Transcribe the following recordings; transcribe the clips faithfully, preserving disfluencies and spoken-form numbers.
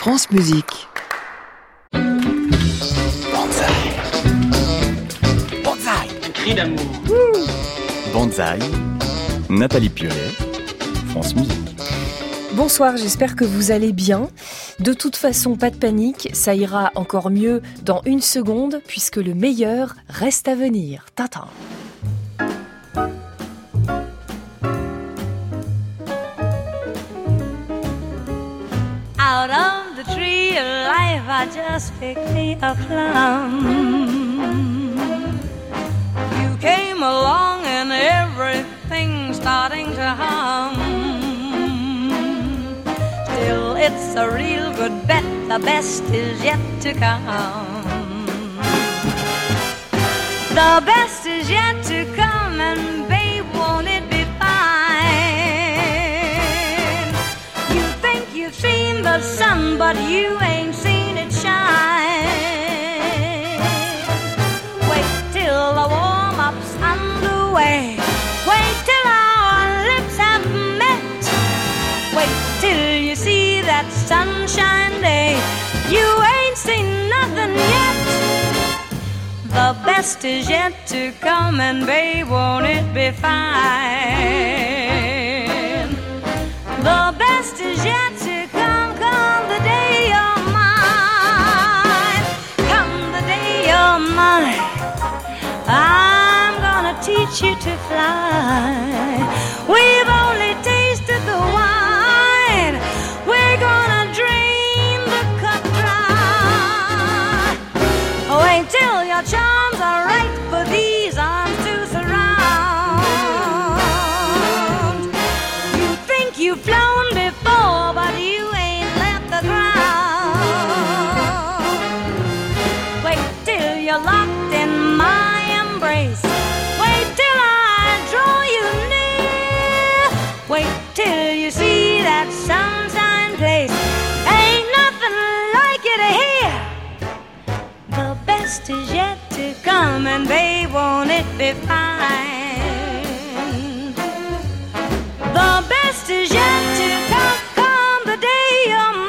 France Musique. Banzai. Banzai. Un cri d'amour. Banzai. Nathalie Piolet. France Musique. Bonsoir, j'espère que vous allez bien. De toute façon, pas de panique, ça ira encore mieux dans une seconde puisque le meilleur reste à venir. Tintin. Out of the tree of life, I just picked me a plum. You came along and everything's starting to hum. Still, it's a real good bet, the best is yet to come. The best is yet to come, and babe, won't it be fine? You think you've seen the sun, but you ain't seen it shine. Wait till the warm-up's underway. Wait till our lips have met. Wait till you see that sunshine day. You ain't seen nothing yet. The best is yet to come, and babe, won't it be fine? The best is yet to come, come the day you're mine. Come the day you're mine. I'm gonna teach you to fly. We've only tasted the wine. We're gonna drain the cup dry. Wait till your charms are right for these arms to surround. You think you've flown before, but you ain't left the ground. Wait till you're locked in my embrace. Wait till I draw you near. Wait till you see that sunshine place. Ain't nothing like it here. The best is yet to come, and babe, won't it be fine? The best is yet to come, come the day you're mine.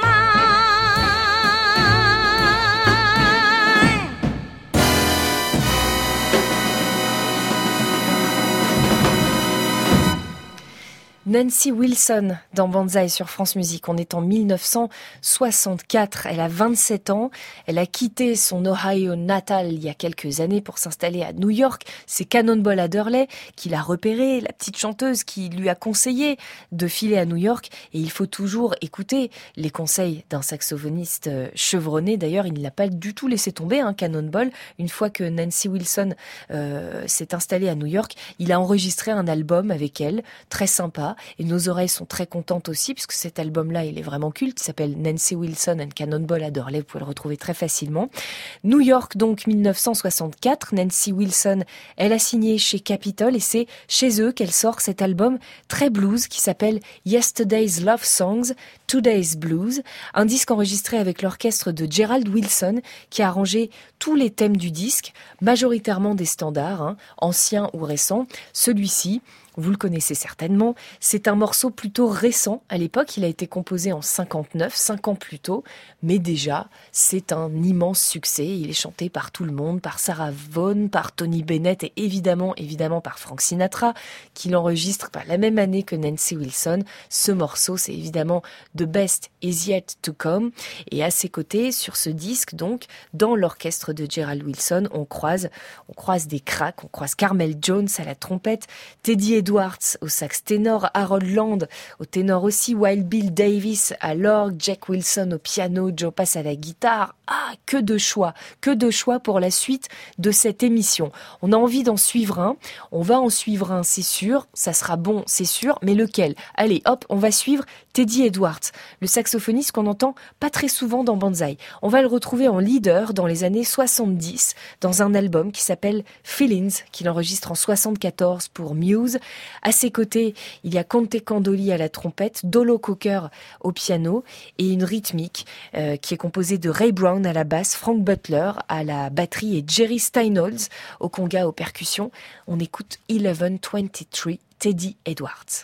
Nancy Wilson dans Banzai sur France Musique. On est en mille neuf cent soixante-quatre. Elle a vingt-sept ans. Elle a quitté son Ohio natal il y a quelques années pour s'installer à New York. C'est Cannonball Adderley qui l'a repérée, la petite chanteuse qui lui a conseillé de filer à New York. Et il faut toujours écouter les conseils d'un saxophoniste chevronné. D'ailleurs, il ne l'a pas du tout laissé tomber, hein, Cannonball. Une fois que Nancy Wilson euh, s'est installée à New York, il a enregistré un album avec elle, très sympa. Et nos oreilles sont très contentes aussi, puisque cet album-là, il est vraiment culte. Il s'appelle Nancy Wilson and Cannonball Adderley. Vous pouvez le retrouver très facilement. New York, donc, mille neuf cent soixante-quatre. Nancy Wilson, elle a signé chez Capitol et c'est chez eux qu'elle sort cet album très blues qui s'appelle Yesterday's Love Songs, Today's Blues. Un disque enregistré avec l'orchestre de Gerald Wilson qui a arrangé tous les thèmes du disque, majoritairement des standards, hein, anciens ou récents. Celui-ci, vous le connaissez certainement, c'est un morceau plutôt récent. À l'époque, il a été composé en cinquante-neuf, cinq ans plus tôt, mais déjà, c'est un immense succès. Il est chanté par tout le monde, par Sarah Vaughan, par Tony Bennett et évidemment, évidemment par Frank Sinatra, qui l'enregistre bah, la même année que Nancy Wilson. Ce morceau, c'est évidemment The Best Is Yet To Come. Et à ses côtés, sur ce disque, donc, dans l'orchestre de Gerald Wilson, on croise, on croise des cracks, on croise Carmel Jones à la trompette, Teddy Edwards au sax ténor, Harold Land au ténor aussi, Wild Bill Davis à l'orgue, Jack Wilson au piano, Joe Pass à la guitare. Ah, que de choix, que de choix pour la suite de cette émission. On a envie d'en suivre un, on va en suivre un, c'est sûr, ça sera bon, c'est sûr, mais lequel? Allez, hop, on va suivre Teddy Edwards, le saxophoniste qu'on entend pas très souvent dans Banzai. On va le retrouver en leader dans les années soixante-dix, dans un album qui s'appelle Feelings, qu'il enregistre en soixante-quatorze pour Muse. À ses côtés, il y a Conte Candoli à la trompette, Dolo Cocker au piano et une rythmique euh, qui est composée de Ray Brown à la basse, Frank Butler à la batterie et Jerry Steinholz au conga aux percussions. On écoute eleven vingt-trois, Teddy Edwards.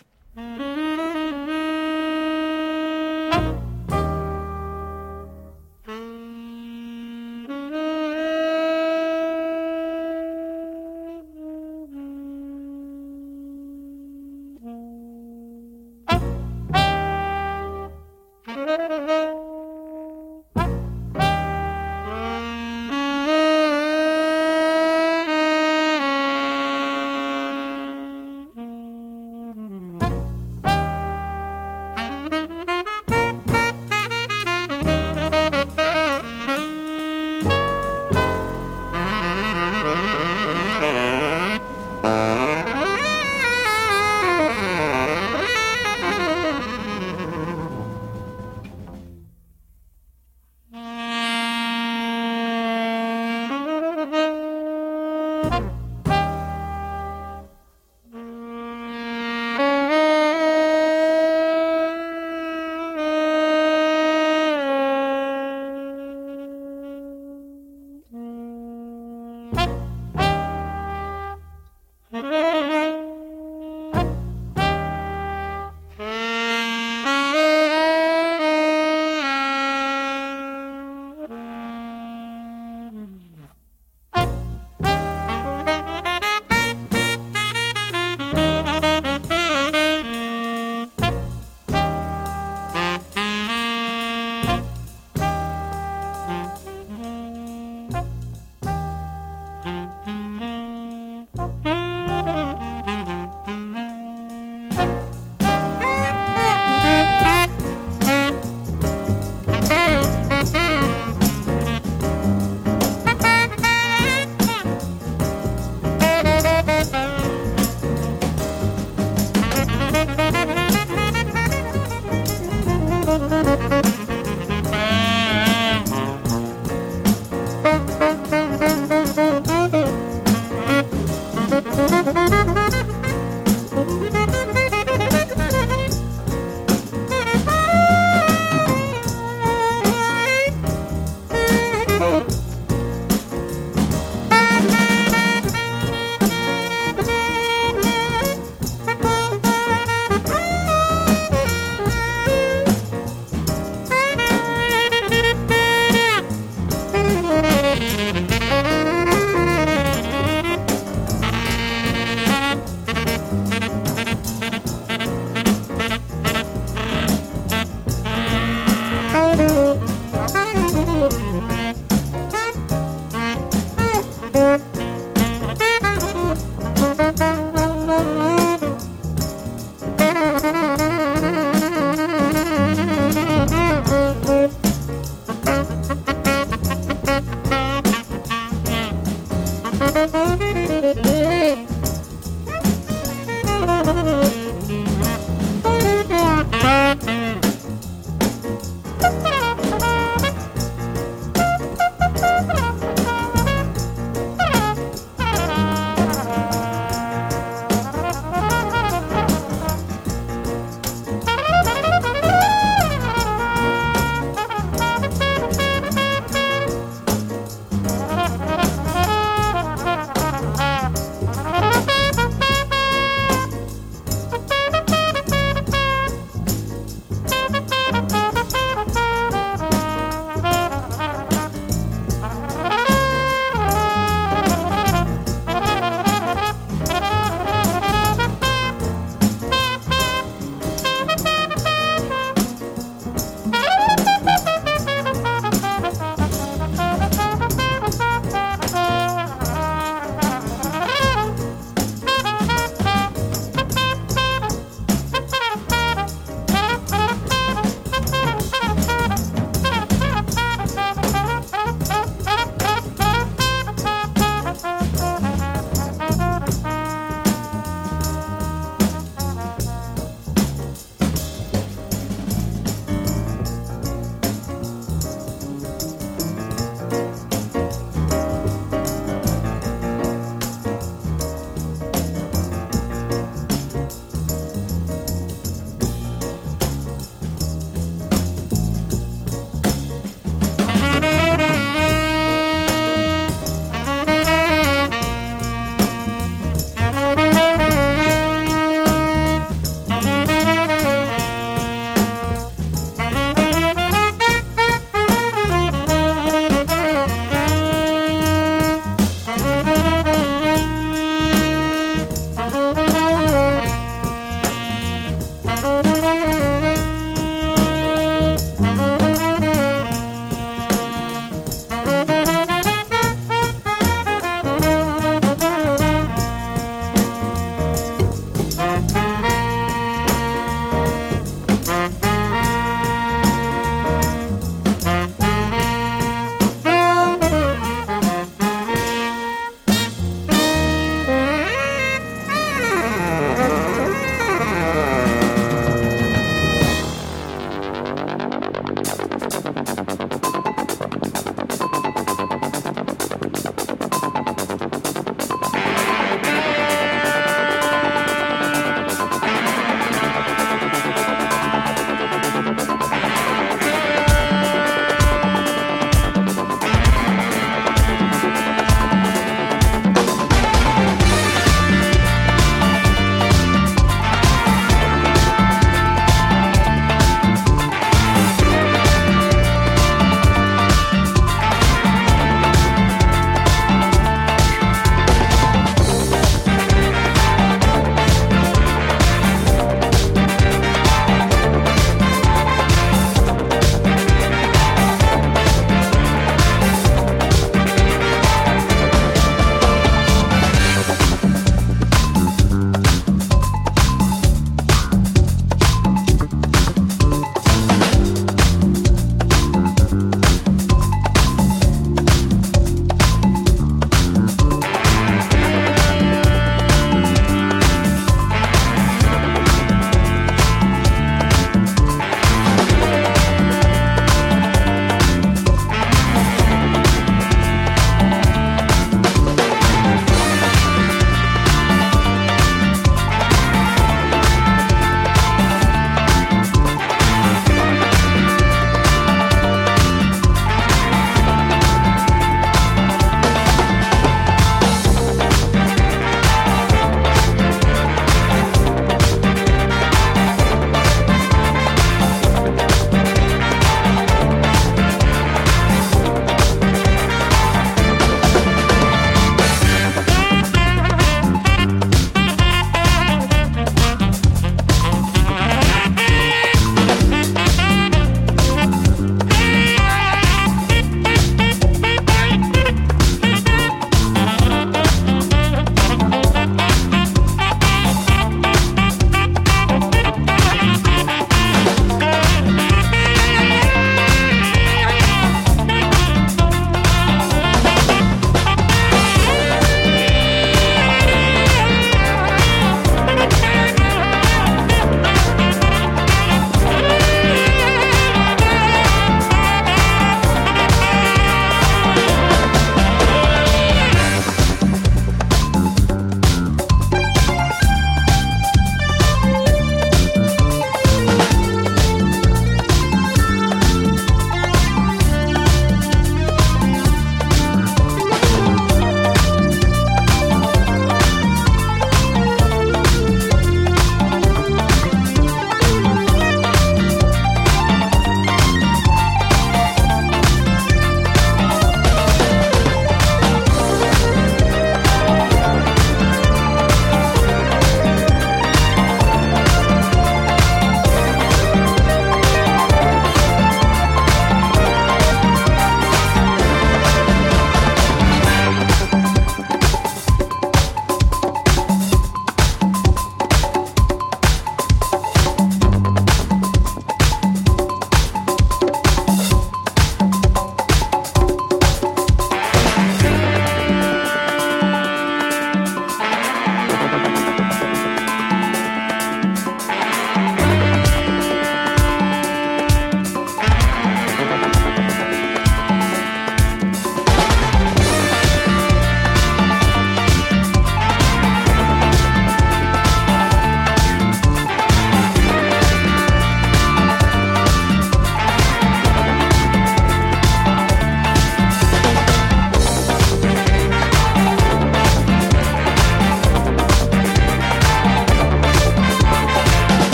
Thank you.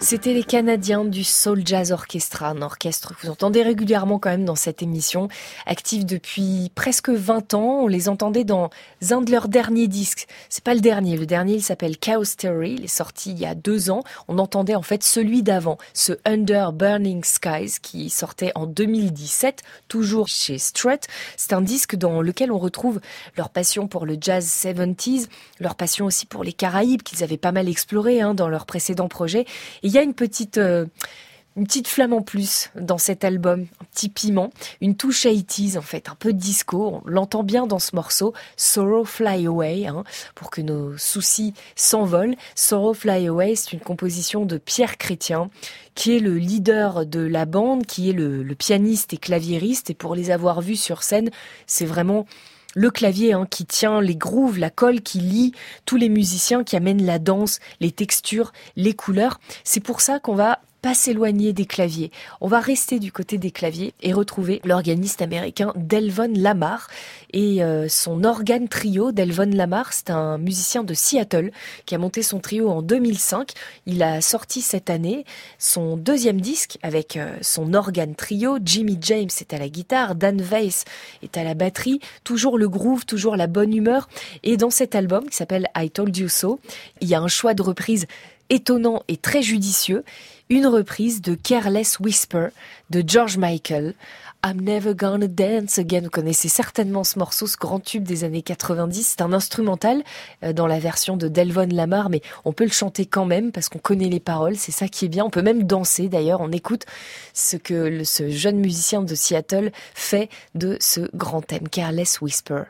C'était les Canadiens du Soul Jazz Orchestra, un orchestre que vous entendez régulièrement quand même dans cette émission, actif depuis presque vingt ans. On les entendait dans un de leurs derniers disques. C'est pas le dernier, le dernier il s'appelle Chaos Theory, il est sorti il y a deux ans. On entendait en fait celui d'avant, ce Under Burning Skies qui sortait en deux mille dix-sept, toujours chez Strut. C'est un disque dans lequel on retrouve leur passion pour le jazz soixante-dix, leur passion aussi pour les Caraïbes qu'ils avaient pas mal exploré hein, dans leurs précédents projets. Et il y a une petite, euh, une petite flamme en plus dans cet album, un petit piment, une touche eighties en fait, un peu de disco. On l'entend bien dans ce morceau, Sorrow Fly Away, hein, pour que nos soucis s'envolent. Sorrow Fly Away, c'est une composition de Pierre Chrétien, qui est le leader de la bande, qui est le, le pianiste et claviériste. Et pour les avoir vus sur scène, c'est vraiment le clavier hein, qui tient les grooves, la colle qui lie tous les musiciens, qui amène la danse, les textures, les couleurs. C'est pour ça qu'on va pas s'éloigner des claviers. On va rester du côté des claviers et retrouver l'organiste américain Delvon Lamar et euh, son organe trio. Delvon Lamar, c'est un musicien de Seattle qui a monté son trio en deux mille cinq. Il a sorti cette année son deuxième disque avec euh, son organe trio. Jimmy James est à la guitare, Dan Weiss est à la batterie. Toujours le groove, toujours la bonne humeur. Et dans cet album qui s'appelle I Told You So, il y a un choix de reprise étonnant et très judicieux. Une reprise de Careless Whisper de George Michael. I'm never gonna dance again. Vous connaissez certainement ce morceau, ce grand tube des années quatre-vingt-dix. C'est un instrumental euh, dans la version de Delvon Lamar, mais on peut le chanter quand même parce qu'on connaît les paroles. C'est ça qui est bien. On peut même danser d'ailleurs. On écoute ce que le, ce jeune musicien de Seattle fait de ce grand thème, Careless Whisper.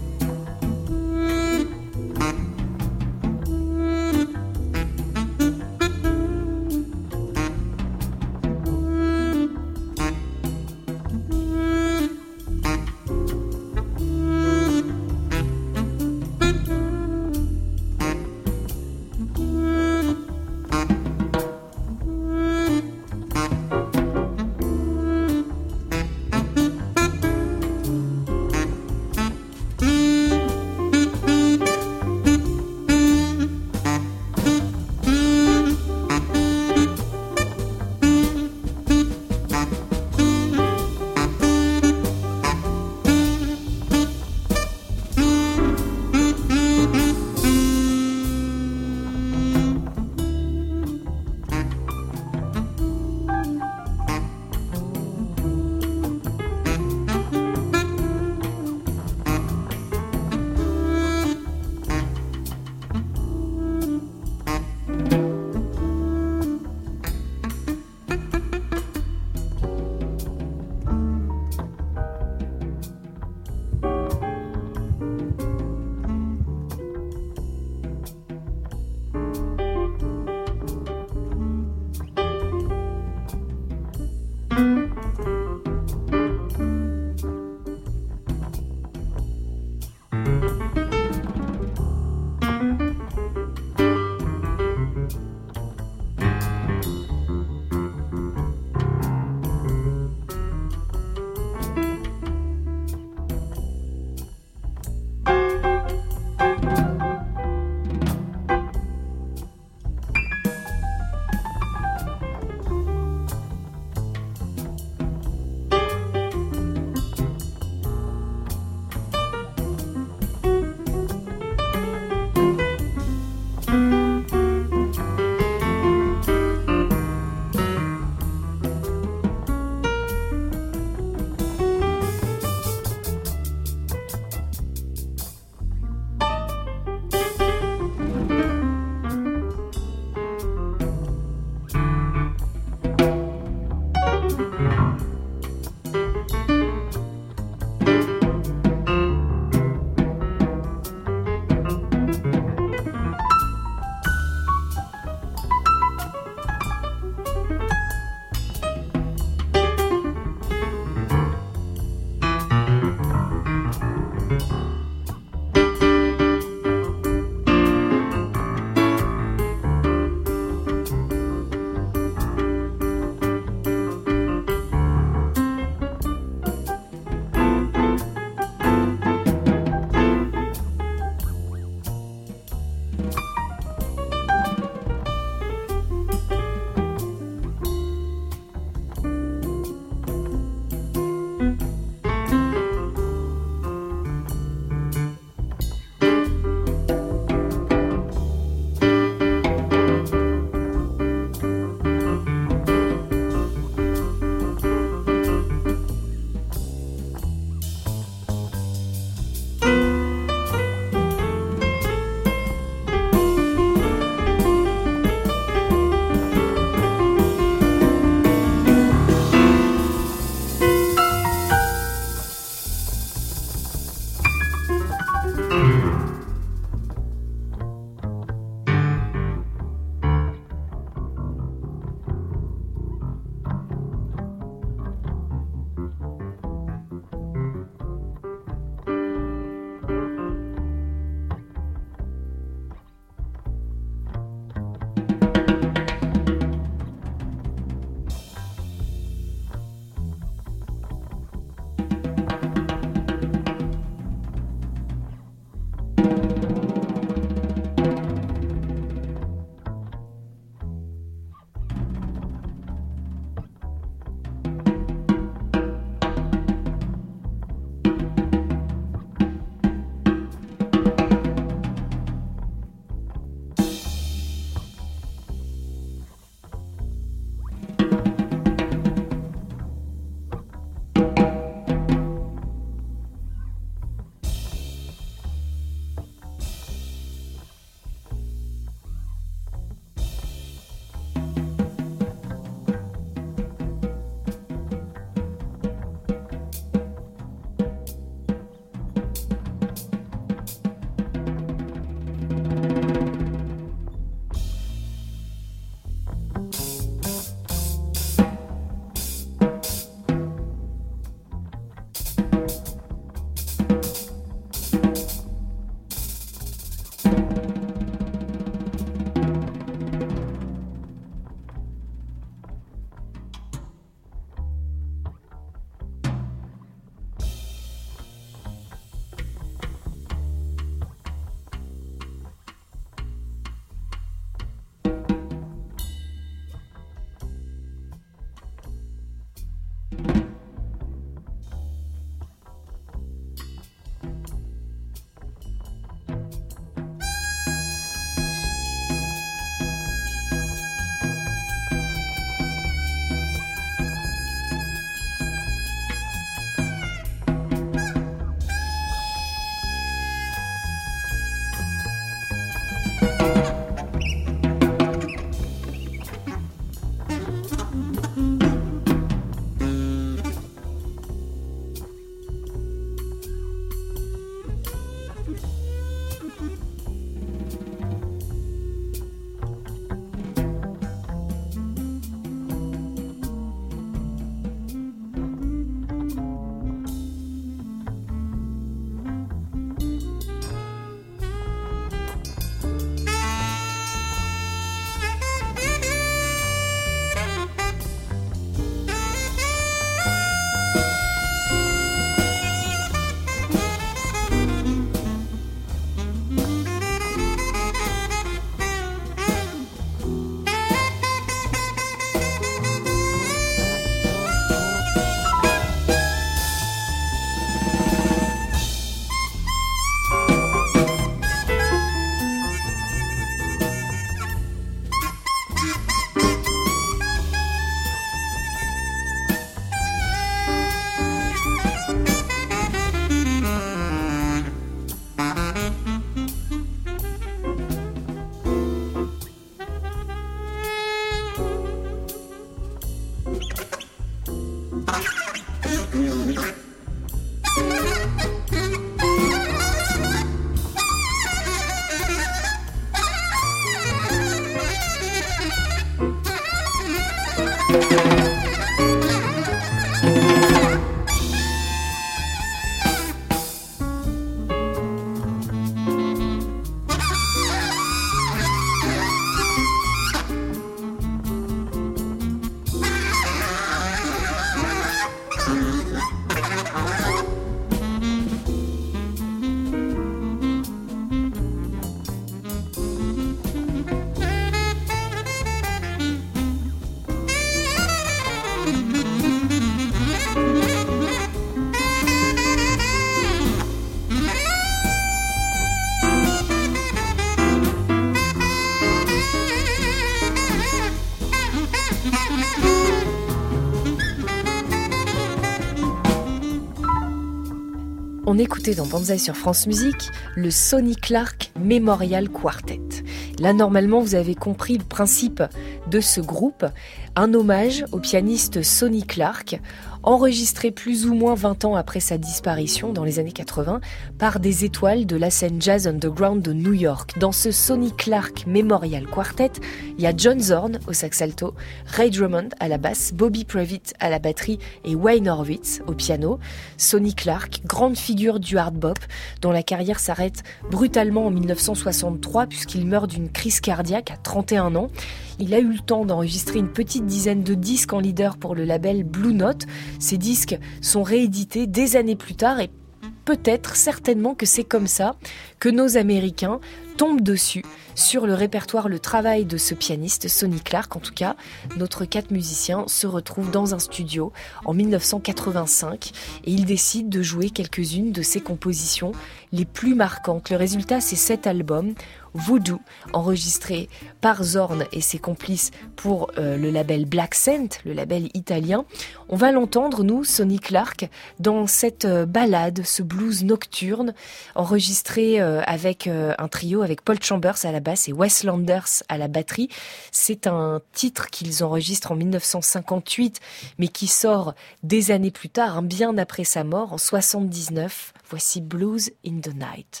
On écoutait dans Banzai sur France Musique le Sonny Clark Memorial Quartet. Là, normalement, vous avez compris le principe de ce groupe. Un hommage au pianiste Sonny Clark, enregistré plus ou moins vingt ans après sa disparition dans les années quatre-vingts par des étoiles de la scène jazz underground de New York. Dans ce Sonny Clark Memorial Quartet, il y a John Zorn au sax alto, Ray Drummond à la basse, Bobby Previtt à la batterie et Wayne Horwitz au piano. Sonny Clark, grande figure du hard bop, dont la carrière s'arrête brutalement en dix-neuf cent soixante-trois puisqu'il meurt d'une crise cardiaque à trente et un ans. Il a eu le temps d'enregistrer une petite dizaine de disques en leader pour le label Blue Note. Ces disques sont réédités des années plus tard et peut-être, certainement que c'est comme ça que nos Américains tombent dessus sur le répertoire, le travail de ce pianiste Sonny Clark. En tout cas, notre quatre musiciens se retrouvent dans un studio en dix-neuf cent quatre-vingt-cinq et ils décident de jouer quelques-unes de ses compositions les plus marquantes. Le résultat, c'est cet album Voodoo, enregistré par Zorn et ses complices pour euh, le label Black Scent, le label italien. On va l'entendre, nous, Sonny Clark, dans cette euh, ballade, ce blues nocturne, enregistré euh, avec euh, un trio, avec Paul Chambers à la basse et Wes Landers à la batterie. C'est un titre qu'ils enregistrent en dix-neuf cent cinquante-huit, mais qui sort des années plus tard, hein, bien après sa mort, en soixante-dix-neuf. Voici Blues in the Night.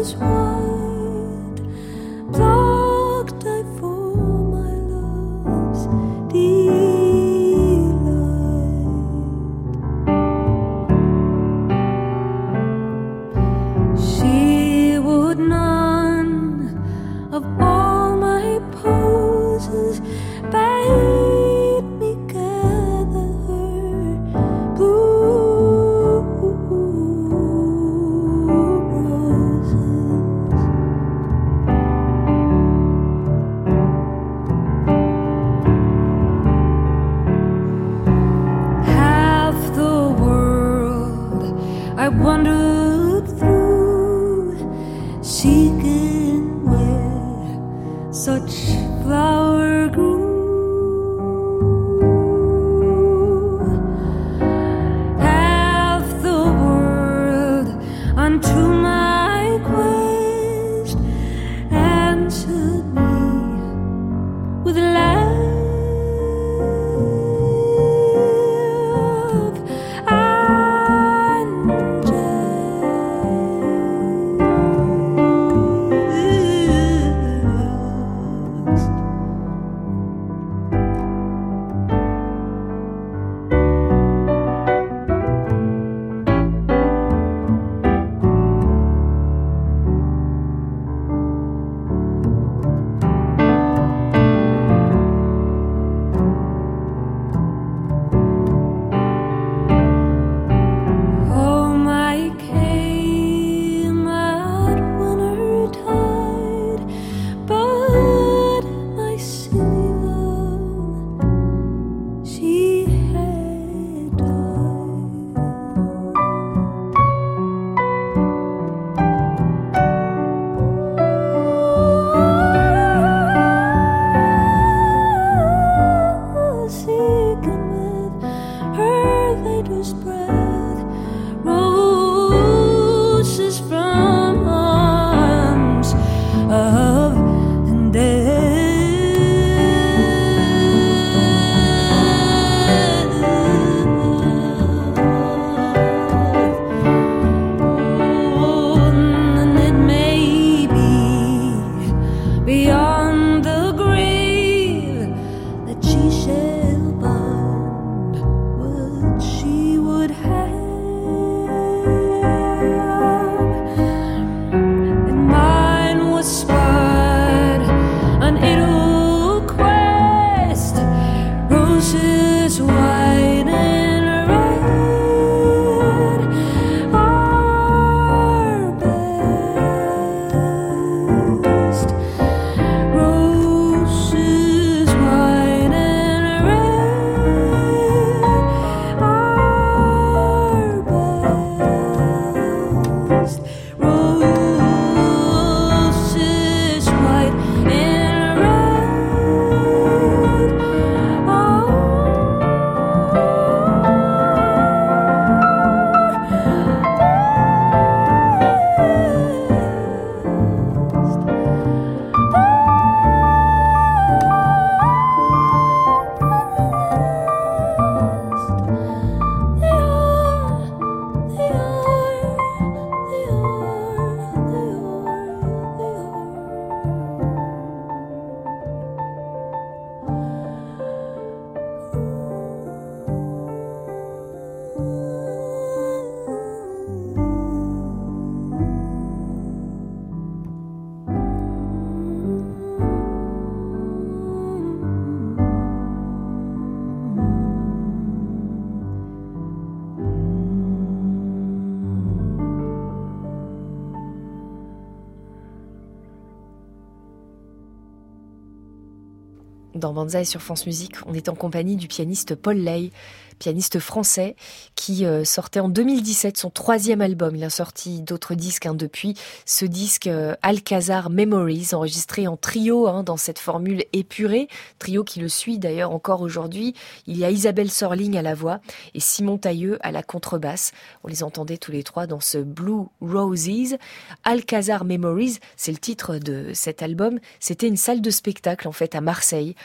Dans Banzai sur France Musique, on est en compagnie du pianiste Paul Lay, pianiste français qui euh, sortait en deux mille dix-sept son troisième album. Il a sorti d'autres disques hein, depuis. Ce disque euh, Alcazar Memories, enregistré en trio hein, dans cette formule épurée. Trio qui le suit d'ailleurs encore aujourd'hui. Il y a Isabelle Sorling à la voix et Simon Tailleux à la contrebasse. On les entendait tous les trois dans ce Blue Roses. Alcazar Memories, c'est le titre de cet album. C'était une salle de spectacle en fait à Marseille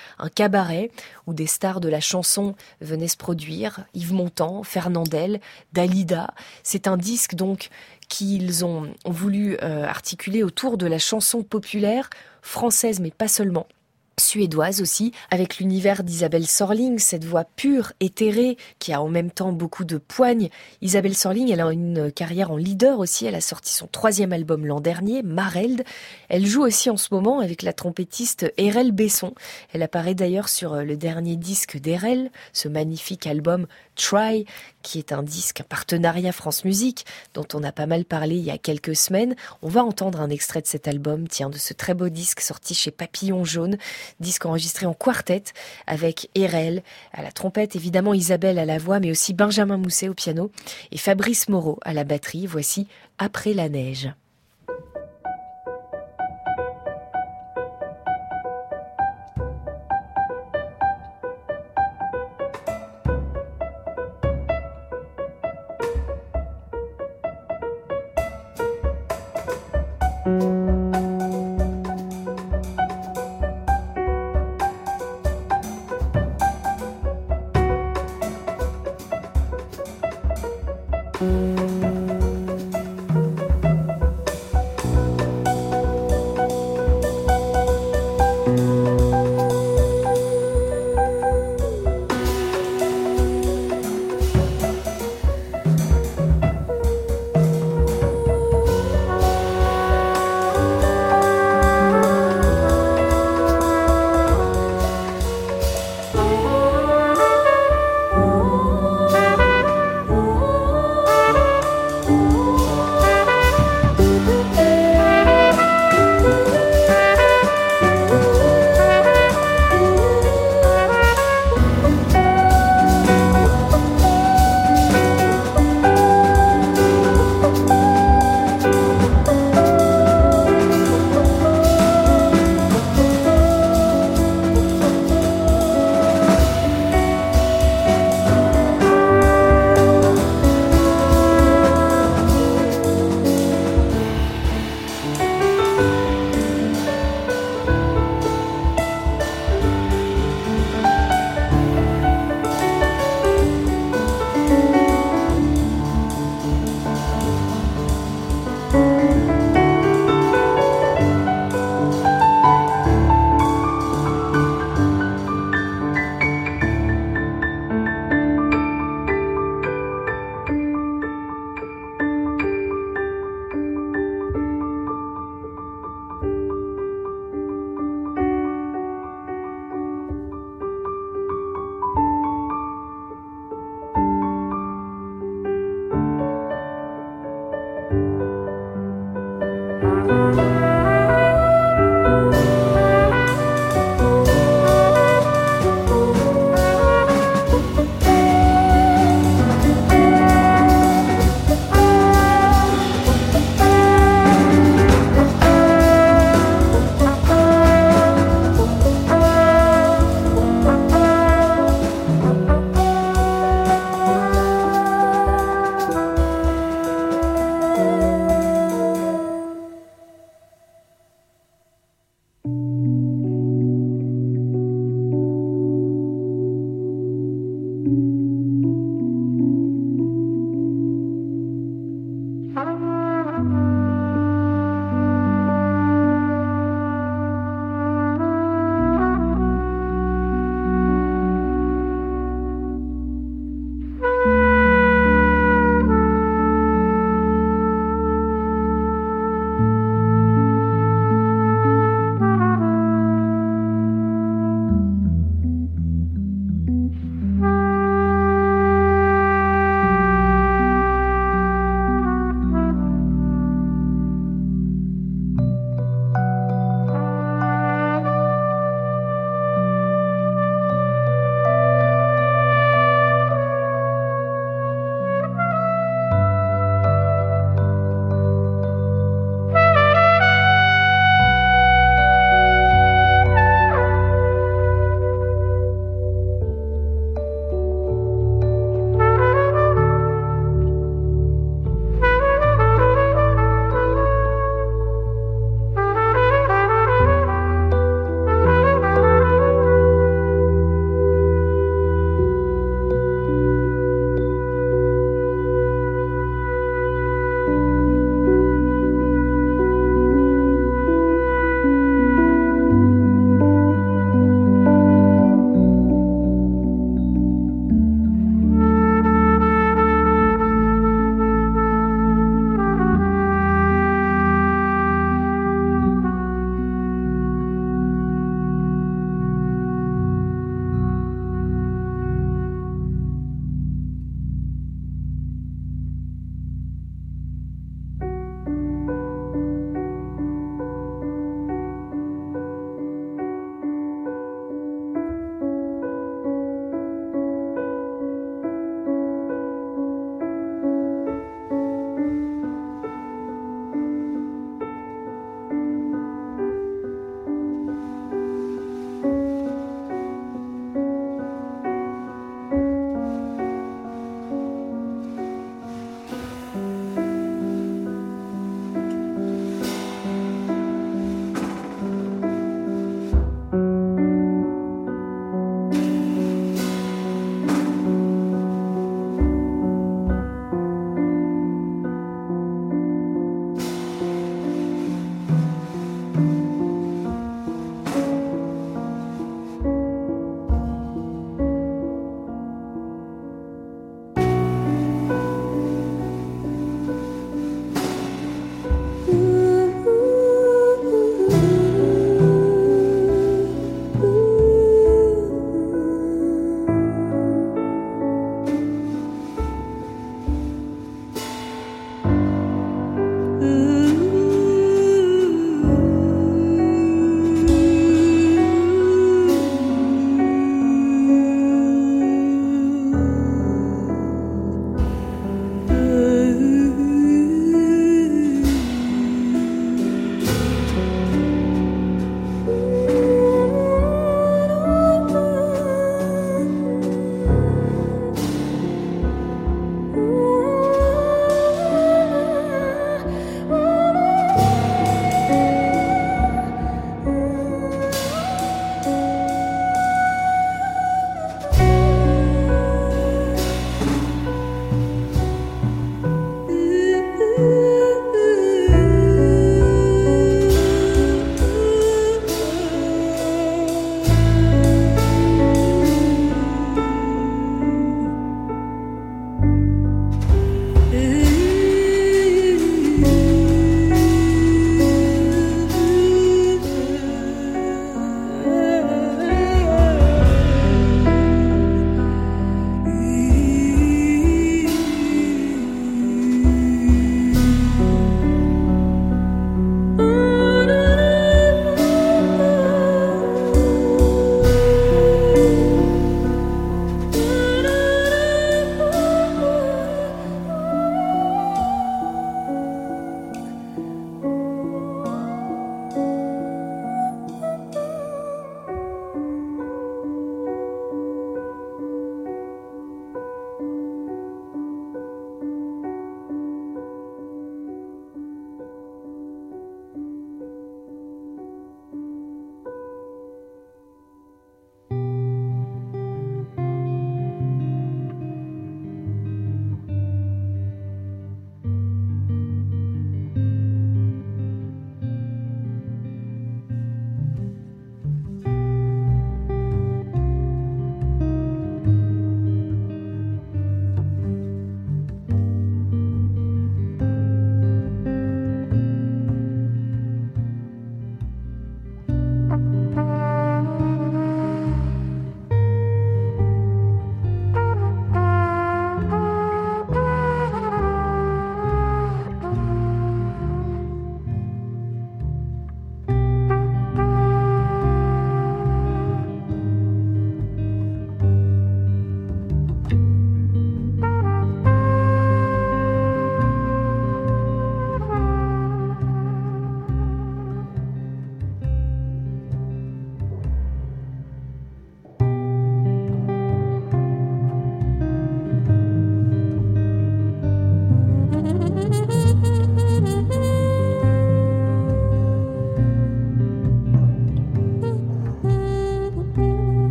un cabaret où des stars de la chanson venaient se produire, Yves Montand, Fernandel, Dalida. C'est un disque donc qu'ils ont, ont voulu euh, articuler autour de la chanson populaire française, mais pas seulement. Suédoise aussi, avec l'univers d'Isabelle Sorling, cette voix pure, éthérée, qui a en même temps beaucoup de poigne. Isabelle Sorling, elle a une carrière en leader aussi, elle a sorti son troisième album l'an dernier, Mareld. Elle joue aussi en ce moment avec la trompettiste Erel Besson. Elle apparaît d'ailleurs sur le dernier disque d'Erel, ce magnifique album Try, qui est un disque, un partenariat France Musique, dont on a pas mal parlé il y a quelques semaines. On va entendre un extrait de cet album, tiens, de ce très beau disque sorti chez Papillon Jaune, disque enregistré en quartet avec Erel à la trompette, évidemment Isabelle à la voix, mais aussi Benjamin Mousset au piano et Fabrice Moreau à la batterie. Voici Après la neige. Ooh.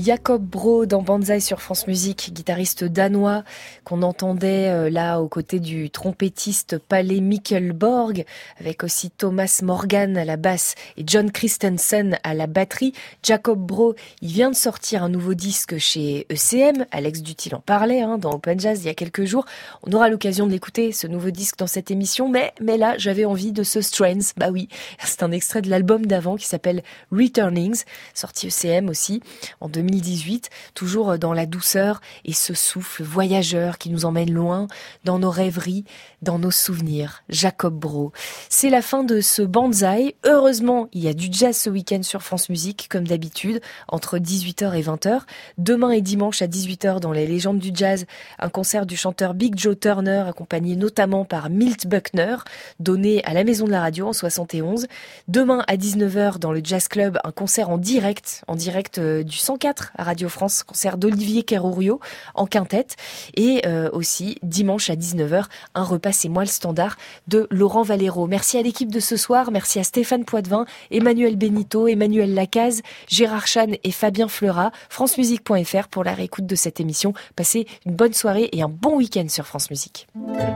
Jacob Bro dans Banzai sur France Musique, guitariste danois qu'on entendait euh, là aux côtés du trompettiste Palle Mikkelborg, avec aussi Thomas Morgan à la basse et John Christensen à la batterie. Jacob Bro, il vient de sortir un nouveau disque chez E C M, Alex Dutil en parlait hein, dans Open Jazz il y a quelques jours. On aura l'occasion de l'écouter, ce nouveau disque, dans cette émission, mais, mais là j'avais envie de ce Strands, bah oui, c'est un extrait de l'album d'avant qui s'appelle Returnings, sorti E C M aussi en deux mille dix-huit, toujours dans la douceur et ce souffle voyageur qui nous emmène loin dans nos rêveries, dans nos souvenirs. Jacob Bro. C'est la fin de ce Banzai. Heureusement, il y a du jazz ce week-end sur France Musique, comme d'habitude, entre dix-huit heures et vingt heures. Demain et dimanche à dix-huit heures dans les légendes du jazz, un concert du chanteur Big Joe Turner, accompagné notamment par Milt Buckner, donné à la Maison de la Radio en soixante et onze. Demain à dix-neuf heures dans le Jazz Club, un concert en direct, en direct euh, du cent quatre à Radio France, concert d'Olivier Kerrourio en quintette. Et euh, aussi, dimanche à dix-neuf heures, un repas C'est moi le standard de Laurent Valero. Merci à l'équipe de ce soir, merci à Stéphane Poitvin, Emmanuel Benito, Emmanuel Lacaze, Gérard Chan et Fabien Fleurat. France Musique point F R pour la réécoute de cette émission. Passez une bonne soirée et un bon week-end sur France Musique.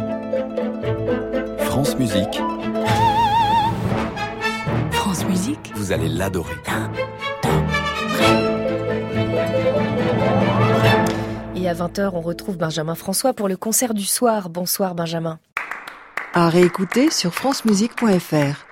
France Musique. France Musique. Vous allez l'adorer. Et à vingt heures, on retrouve Benjamin François pour le concert du soir. Bonsoir Benjamin. À réécouter sur France Musique point F R.